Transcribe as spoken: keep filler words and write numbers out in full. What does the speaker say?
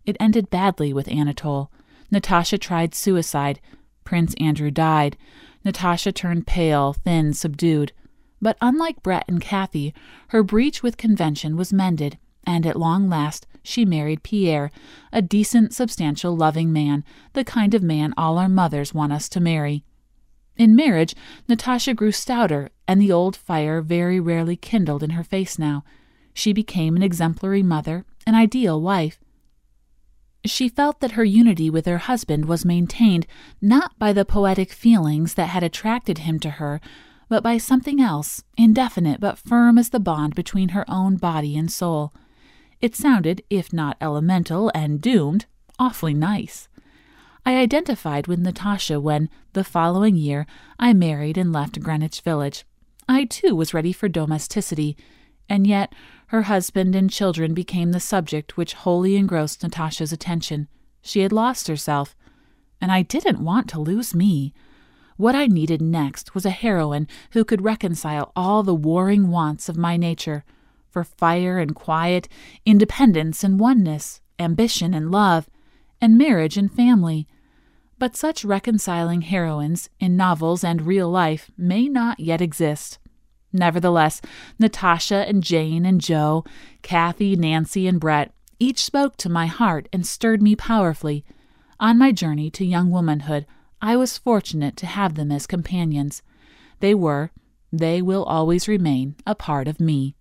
It ended badly with Anatole. Natasha tried suicide. Prince Andrew died. Natasha turned pale, thin, subdued. But unlike Brett and Kathy, her breach with convention was mended, and at long last she married Pierre, a decent, substantial, loving man, the kind of man all our mothers want us to marry. In marriage, Natasha grew stouter, and the old fire very rarely kindled in her face now. She became an exemplary mother, an ideal wife. She felt that her unity with her husband was maintained not by the poetic feelings that had attracted him to her, but by something else, indefinite but firm as the bond between her own body and soul. It sounded, if not elemental and doomed, awfully nice. I identified with Natasha when, the following year, I married and left Greenwich Village. I, too, was ready for domesticity, and yet her husband and children became the subject which wholly engrossed Natasha's attention. She had lost herself, and I didn't want to lose me. What I needed next was a heroine who could reconcile all the warring wants of my nature, for fire and quiet, independence and oneness, ambition and love, and marriage and family. But such reconciling heroines, in novels and real life, may not yet exist. Nevertheless, Natasha and Jane and Jo, Kathy, Nancy, and Brett each spoke to my heart and stirred me powerfully. On my journey to young womanhood, I was fortunate to have them as companions. They were, they will always remain, a part of me.